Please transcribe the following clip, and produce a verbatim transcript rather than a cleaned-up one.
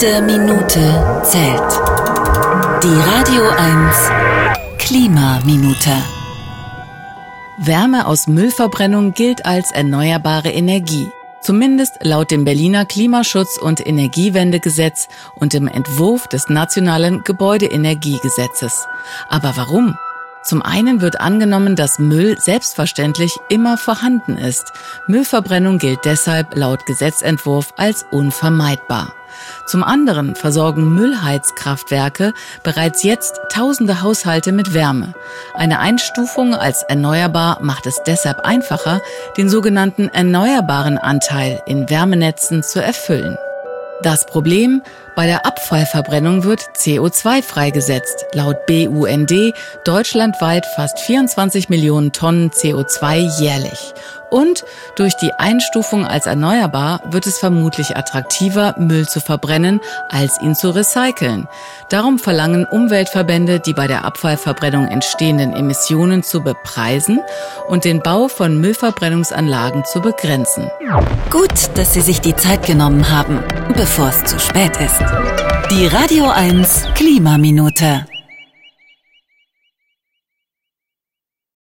Jede Minute zählt. Die Radio eins Klimaminute. Wärme aus Müllverbrennung gilt als erneuerbare Energie. Zumindest laut dem Berliner Klimaschutz- und Energiewendegesetz und dem Entwurf des Nationalen Gebäudeenergiegesetzes. Aber warum? Zum einen wird angenommen, dass Müll selbstverständlich immer vorhanden ist. Müllverbrennung gilt deshalb laut Gesetzentwurf als unvermeidbar. Zum anderen versorgen Müllheizkraftwerke bereits jetzt tausende Haushalte mit Wärme. Eine Einstufung als erneuerbar macht es deshalb einfacher, den sogenannten erneuerbaren Anteil in Wärmenetzen zu erfüllen. Das Problem: Bei der Abfallverbrennung wird C O zwei freigesetzt, laut B U N D deutschlandweit fast vierundzwanzig Millionen Tonnen C O zwei jährlich. Und durch die Einstufung als erneuerbar wird es vermutlich attraktiver, Müll zu verbrennen, als ihn zu recyceln. Darum verlangen Umweltverbände, die bei der Abfallverbrennung entstehenden Emissionen zu bepreisen und den Bau von Müllverbrennungsanlagen zu begrenzen. Gut, dass Sie sich die Zeit genommen haben, bevor es zu spät ist. Die Radio eins Klimaminute.